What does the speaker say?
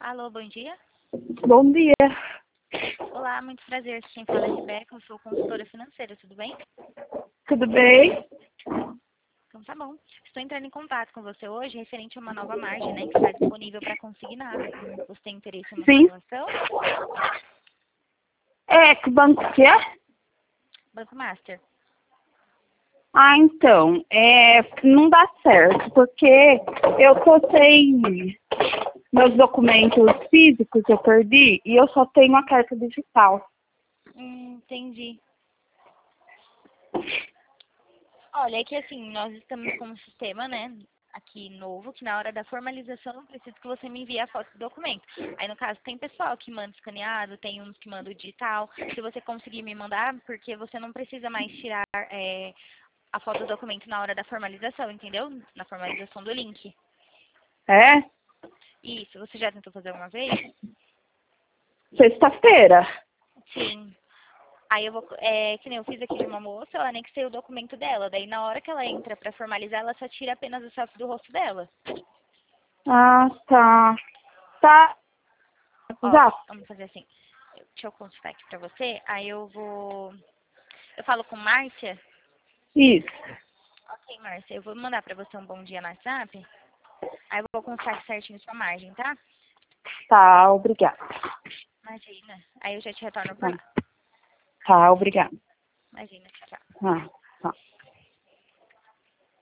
Alô, bom dia. Bom dia. Olá, muito prazer. Quem fala é Rebeca, eu sou consultora financeira, tudo bem? Tudo bem? Então tá bom. Estou entrando em contato com você hoje referente a uma nova margem, né, que está disponível para consignado. Você tem interesse em uma Sim. simulação? Que banco que é? Banco Master. Então, não dá certo, porque eu tô sem meus documentos físicos, eu perdi, e eu só tenho a carta digital. Entendi. Olha, é que assim, nós estamos com um sistema, né, aqui novo, que na hora da formalização eu preciso que você me envie a foto do documento. Aí, no caso, tem pessoal que manda escaneado, tem uns que mandam digital. Se você conseguir me mandar, porque você não precisa mais tirar a foto do documento na hora da formalização, entendeu? Na formalização do link. É? Isso, você já tentou fazer uma vez? Sexta-feira. Sim. Aí eu vou, que nem eu fiz aqui de uma moça, eu anexei o documento dela. Daí na hora que ela entra pra formalizar, ela só tira apenas o selfie do rosto dela. Ah, tá. Tá. Ó, Já vamos fazer assim. Deixa eu consultar aqui pra você. Aí eu vou. Eu falo com Márcia. fiz. Ok, Márcia, eu vou mandar pra você um bom dia no WhatsApp. Aí eu vou constar certinho sua margem, tá? Tá, obrigada. Imagina. Aí eu já te retorno por Tá, lá. tá, obrigada. Imagina, tchau, tchau. Ah, tá.